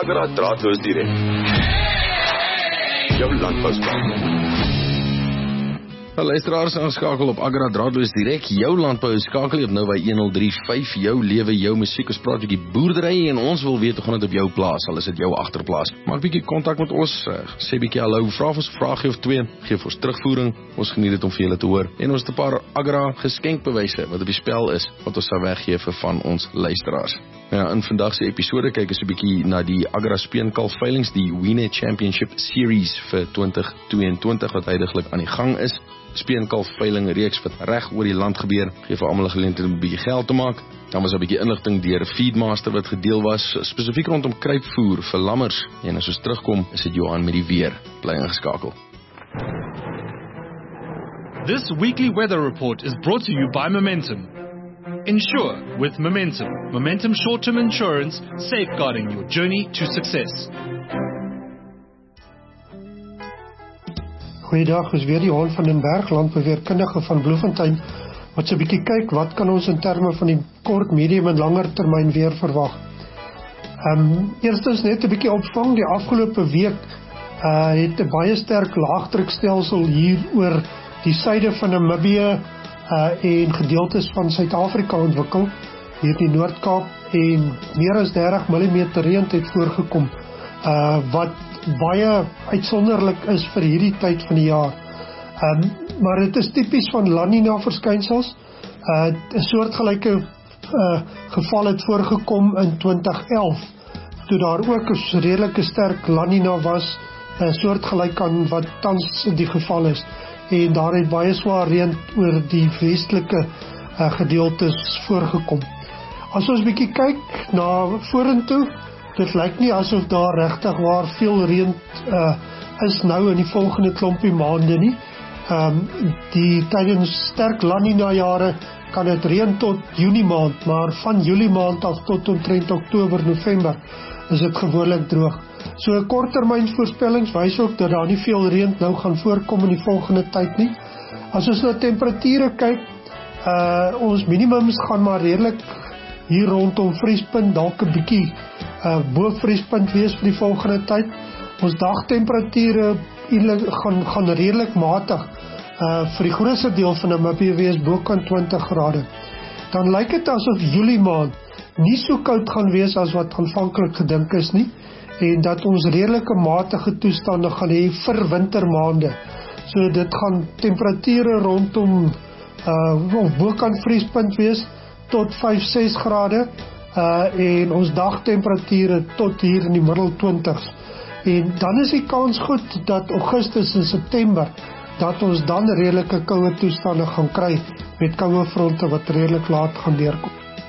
Agra Draadloos Direk. Jou landbouskakel. Luisteraars, aanskakel op Agra Draadloos Direk, jou landbou skakel op nou by 1035, jou lewe, jou musiek, ons praat bietjie boerdery en ons wil weet hoe gaan dit op jou plaas, al is dit jou agterplaas. Maak bietjie kontak met ons, sê bietjie hallo, vra ons 'n vraagie of twee, geef ons terugvoering, ons geniet dit om vir julle te hoor. En ons het 'n paar Agra geskenkbewyse wat op die spel is, wat ons sal weggee vir van ons luisteraars. Ja, in vandag se episode kyk ons 'n bietjie na die Agra speenkalf veilings, die Wiener Championship Series vir 2022 wat heidaglik aan die gang is. Speenkalf veiling reeks wat reg oor die land gebeur, gee vir almal 'n geleentheid om 'n bietjie geld te maak. Dan was 'n bietjie inligting deur Feedmaster wat gedeel was, spesifiek rondom kruipvoer vir lammers. En as ons terugkom, is dit Johan met die weer. Bly ingeskakel. This weekly weather report is brought to you by Momentum. Insure with Momentum. Momentum short-term insurance, safeguarding your journey to success. Goeiedag, is weer Johan van den Berg, landbeweerkundige van Bloemfontein, wat so 'n bietjie kyk wat kan ons in terme van die kort, medium en langer termyn weer verwag. Eerstens net 'n bietjie opvang, die afgelope week het 'n baie sterk laagdrukstelsel hier oor die suide van Namibië en gedeeltes van Suid-Afrika ontwikkel, hier die Noord-Kaap, en meer as 30 mm reën het voorgekom, wat baie uitsonderlik is vir hierdie tyd van die jaar. Maar dit is tipies van La Nina verskynsels. 'n soortgelyke geval het voorgekom in 2011, toe daar ook 'n redelike sterk La Nina was, soortgelyk aan wat tans die geval is. En daar het baie swaar reën oor die westelike gedeeltes voorgekom. As ons bietjie kyk na vorentoe, dit lyk nie asof daar regtig waar veel reën is nou in die volgende klompie maande nie. Die tydens sterk La Nina jare kan dit reën tot Junie maand, maar van Julie maand af tot omtrent Oktober, November is dit gewoonlik droog. So 'n korttermynvoorspellings wys ook dat daar nie veel reën nou gaan voorkom in die volgende tyd nie. As ons na temperature kyk, ons minimums gaan maar redelik hier rondom vriespunt, dalk 'n bietjie bo vriespunt wees vir die volgende tyd. Ons dagtemperature gaan redelik matig vir die grootste deel van Namibië wees bokant 20 grade. Dan lyk dit asof Julie maand nie so koud gaan wees as wat aanvanklik gedink is nie, en dat ons redelike matige toestande gaan hê vir wintermaande. So dit gaan temperature rondom of bokant vriespunt wees tot 5-6 grade, en ons dagtemperature tot hier in die middel 20s. En dan is die kans goed dat Augustus en September, dat ons dan redelike koue toestande gaan kry, met koue fronte wat redelik laat gaan deurkom.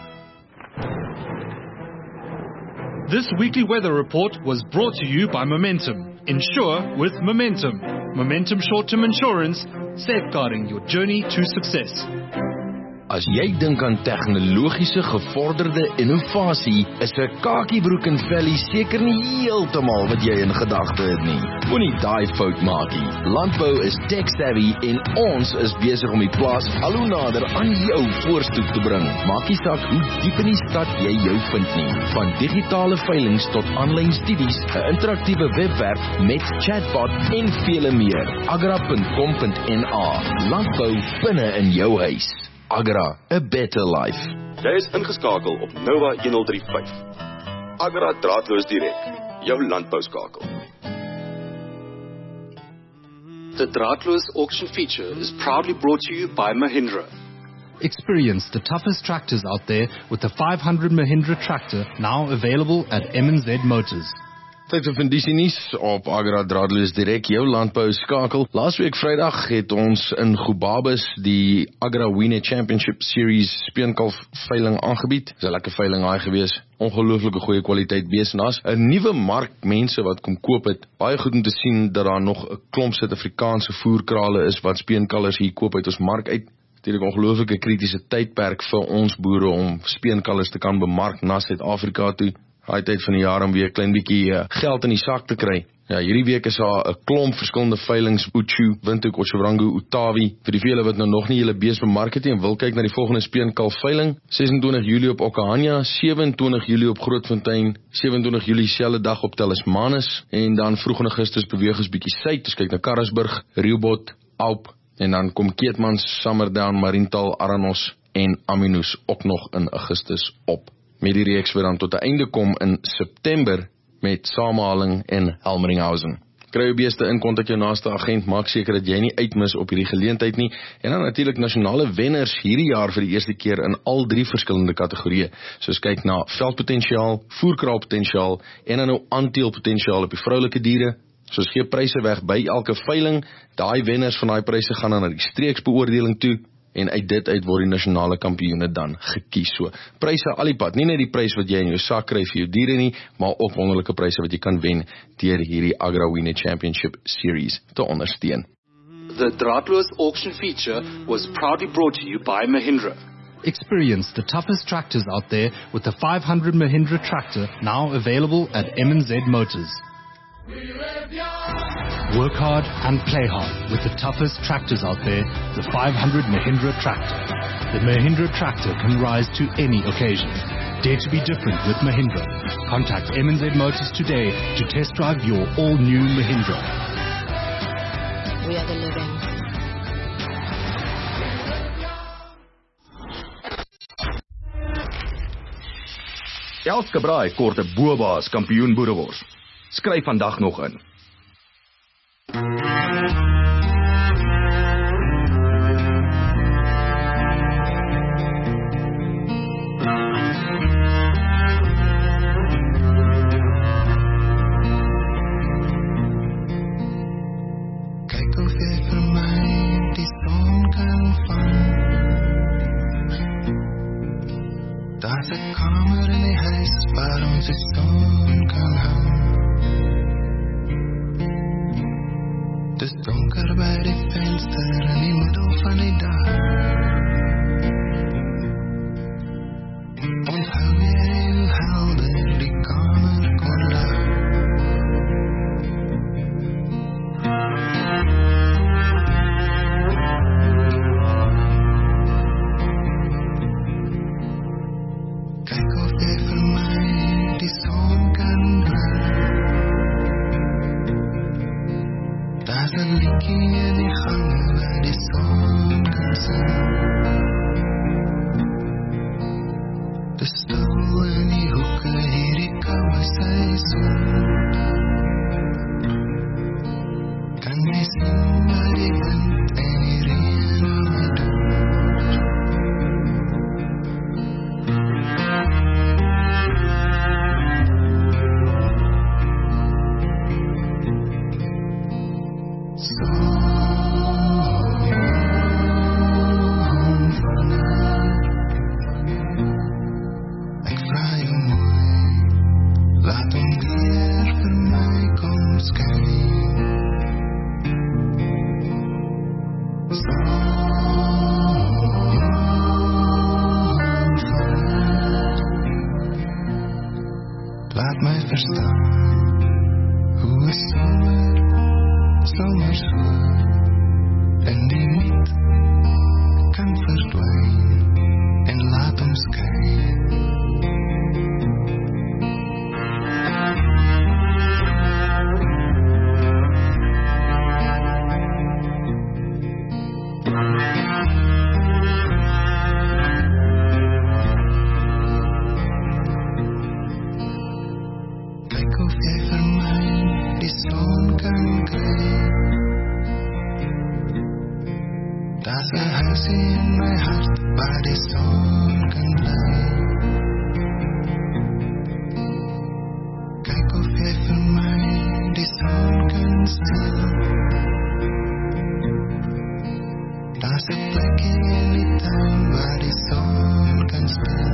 This weekly weather report was brought to you by Momentum. Insure with Momentum. Momentum short-term insurance, safeguarding your journey to success. As jy dink aan tegnologiese gevorderde innovasie, is 'n kakiebroek en vellie seker nie heeltemal wat jy in gedagte het nie. Moenie daai fout maak nie. Landbou is tech-savvy en ons is besig om die plaas al hoe nader aan jou voorstoep te bring. Maak nie saak hoe diep in die stad jy jou vind nie. Van digitale veilings tot aanlyn studies, 'n interaktiewe webwerf met chatbot en vele meer. agra.com.na. Landbou binne in jou huis. Agra, a better life. Jy is ingeskakel op Nova 1035. Agra Draadloos Direk, jou landbouskakel. The Draadloos auction feature is proudly brought to you by Mahindra. Experience the toughest tractors out there with the 500 Mahindra tractor now available at M&Z Motors. Tyd vir Vindisie nuus op Agra Draadloos Direk, jou landbou skakel. Laasweek Vrydag het ons in Gubabis die Agra Wiener Championship Series speenkalf veiling aangebied. Dis 'n lekker veiling daai gewees. Ongelooflike goeie kwaliteit beesnas. 'n Nuwe mark mense wat kom koop het. Baie goed om te sien dat daar nog 'n klomp Suid-Afrikaanse voerkrale is wat speenkalvers hier koop uit ons mark uit. Natuurlik ongelooflike kritiese tydperk vir ons boere om speenkalvers te kan bemark na Suid-Afrika toe. Daai tyd van die jaar om weer 'n klein bietjie geld in die sak te kry. Ja, hierdie week is daar 'n klomp verskillende veilings, Uchu, Windhoek, Otjiwarongo, Utawi, vir die vele wat nou nog nie julle bees bemark het nie en wil kyk na die volgende speenkalf veiling, 26 Julie op Okahania, 27 Julie op Grootfontein, 27 Julie selfde dag op Talismanus, en dan vroeg in Augustus beweeg ons bietjie suid, ons kyk na Karasburg, Riobot, Alp, en dan kom Keetmans, Sammerdown, Mariental, Aranos en Aminus ook nog in Augustus op. Met die reeks wat dan tot 'n einde kom in September met Samenhaling en Helmeringhausen. Kry jou beeste in, kontak jou naaste agent, maak seker dat jy nie uitmis op hierdie geleentheid nie, en dan natuurlik nasionale wenners hierdie jaar vir die eerste keer in al 3 verskillende kategorieë, soos kyk na veldpotensiaal, voerkraalpotensiaal en dan nou aanteelpotensiaal op die vroulike diere. Soos gee pryse weg by elke veiling, daai wenners van daai pryse gaan dan na die streeksbeoordeling toe, en uit dit uit word die nasionale kampioene dan gekies. So, pryse al die pad, nie net die prys wat jy in jou sak kry vir jou diere nie, maar ook wonderlike pryse wat jy kan wen deur hierdie AgraWinner Championship Series te ondersteun. The Draadloos auction feature was proudly brought to you by Mahindra. Experience the toughest tractors out there with the 500 Mahindra tractor now available at M&Z Motors. Work hard and play hard with the toughest tractors out there, the 500 Mahindra tractor. The Mahindra tractor can rise to any occasion. Dare to be different with Mahindra. Contact M&Z Motors today to test drive your all-new Mahindra. We are the living. Elke braai kort 'n Boba's kampioen boerewors. Skryf vandag nog in. Kyk hoe ver vir my die son kan vang. Daar's 'n kamer in die huis waar ons die son kan hang. Dis donker by die venster in die middel van die dag. Onthou jy hoe helder die kamer kon lag. Kyk hoe ver vir my die son kan brand. Daar's 'n liedjie in die gang waar die son kan sing. Dis stil in die hoeke hierdie koue seisoen. Kan jy sien waar die wind en die reën aan my doen? Laat my verstaan hoe 'n somer so in die niet kan verdwyn en laat hom skyn. Kyk of jy vir my die son kan kry. Daar's 'n huisie in my hart waar die son kan bly. Kyk of jy vir my die son kan stil. Daar's 'n plekkie in die tuin waar die son kan stil.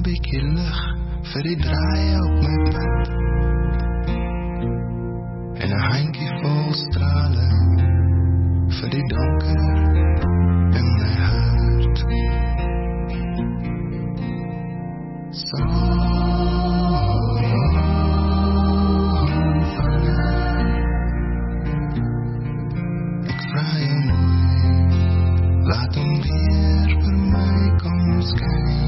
'n bietjie lig vir die draaie op my pad. En 'n handjie vol strale vir die donker in my hart. Ek vra jou mooi, laat hom weer vir my kom skyn.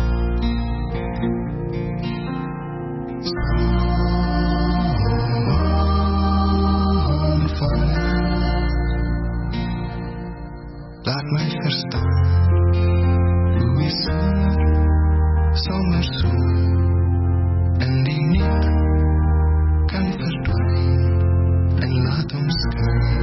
Laat my verstaan hoe die somer so in die niet kan verdwyn en laat hom skyn.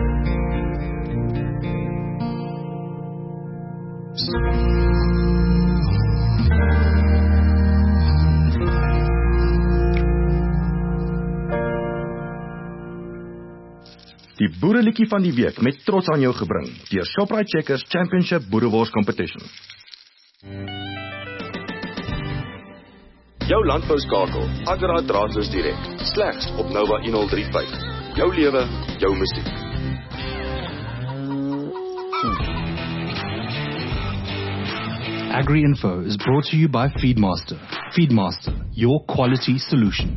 Die boereliedjie van die week met trots aan jou gebring deur Shoprite Checkers Championship Boerewors Competition. Jou landbouskakel, Agra draadloos direk, slegs op Nova 1035. Jou lewe, jou musiek. Agri-Info is brought to you by Feedmaster. Feedmaster, your quality solution.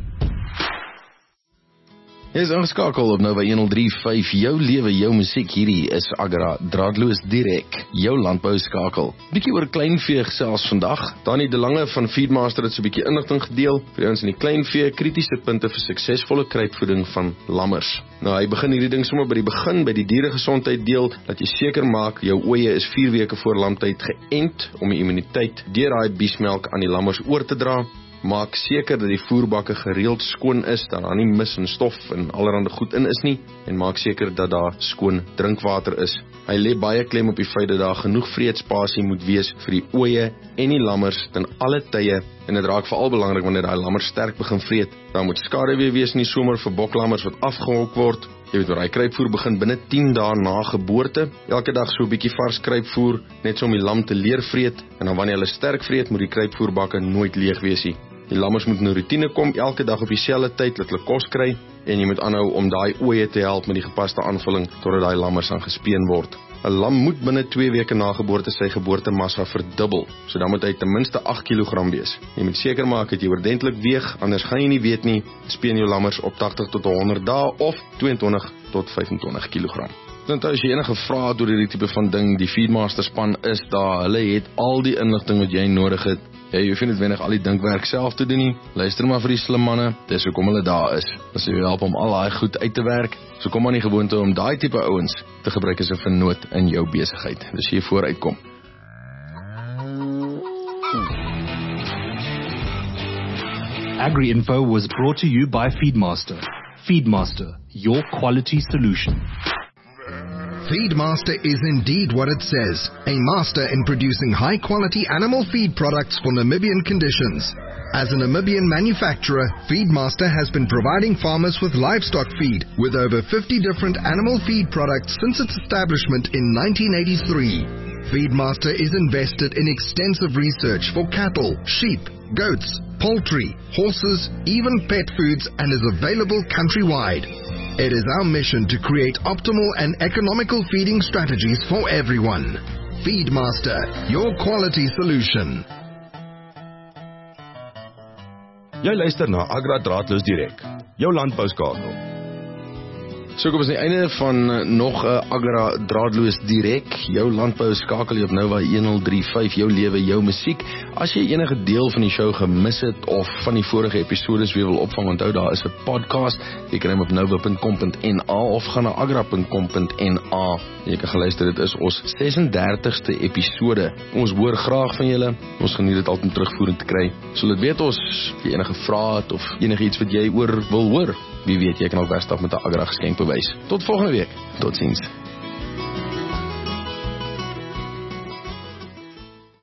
Jy is ingeskakel op Nova 1035, jou lewe, jou musiek. Hierdie is Agra draadloos direk, jou landbouskakel. Bietjie oor kleinvee gesels vandag. Dani De Lange van Feedmaster het so 'n bietjie inligting gedeel vir ons in die kleinvee kritiese punte vir suksesvolle kruipvoeding van lammers. Nou hy begin hierdie ding sommer by die begin, by die dieregesondheid deel, dat jy seker maak jou ooe is 4 weke voor lamtyd geënt om die immuniteit deur daai biesmelk aan die lammers oor te dra. Maak seker dat die voerbakke gereeld skoon is, dat daar nie mis en stof en allerhande goed in is nie, en maak seker dat daar skoon drinkwater is. Hy lê baie klem op die feit dat daar genoeg vreedspasie moet wees vir die ooe en die lammers ten alle tye, en dit raak veral belangrik wanneer daai lammers sterk begin vreet. Daar moet skaduwee wees in die somer vir boklammers wat afgehok word. Jy weet, waar hy kruipvoer begin binne 10 dae na geboorte. Elke dag so 'n bietjie vars kruipvoer, net so om die lam te leer vreet, en dan wanneer hulle sterk vreet, moet die kruipvoerbakke nooit leeg wees nie. Die lammers moet in 'n roetine kom, elke dag op dieselfde tyd dat hulle kos kry, en jy moet aanhou om daai ooe te help met die gepaste aanvulling totdat daai lammers aan gespeen word. 'n Lam moet binne 2 weke na geboorte sy geboortemassa verdubbel, so dan moet hy ten minste 8 kg wees. Jy moet seker maak dat jy oordentlik weeg, anders gaan jy nie weet nie, speen jou lammers op 80 tot 100 dae of 22 tot 25 kg. Want as jy enige vrae het oor hierdie tipe van ding, die Feedmaster span is daar, hulle het al die inligting wat jy nodig het. Jy hoef nie noodwendig al die dinkwerk self te doen nie. Luister maar vir die slim manne, dis hoekom hulle daar is. As jy help om al daai goed uit te werk, so kom aan die gewoonte om daai tipe ouens te gebruik as 'n vennoot in jou besigheid. Dis hier vooruitkom. Agri-Info was brought to you by Feedmaster. Feedmaster, your quality solution. Feedmaster is indeed what it says, a master in producing high-quality animal feed products for Namibian conditions. As a Namibian manufacturer, Feedmaster has been providing farmers with livestock feed with over 50 different animal feed products since its establishment in 1983. Feedmaster is invested in extensive research for cattle, sheep, goats, poultry, horses, even pet foods, and is available countrywide. It is our mission to create optimal and economical feeding strategies for everyone. Feedmaster, your quality solution. Jy luister na Agra draadloos direk, jou landbouskakel. So kom ons aan die einde van nog 'n Agra draadloos direk, jou landbou skakel jy op Nova 1035, jou lewe, jou musiek. As jy enige deel van die show gemis het of van die vorige episodes weer wil opvang, onthou daar is 'n podcast. Jy kan hom op nova.com.na of gaan na agra.com.na. Jy kan geluister, dit is ons 36ste episode. Ons hoor graag van julle. Ons geniet dit altyd om terugvoering te kry. So laat weet ons as jy enige vrae het of enige iets wat jy oor wil hoor. Wie weet, jy kan alweer stap met 'n Agra geskenk bewys. Tot volgende week. Totsiens.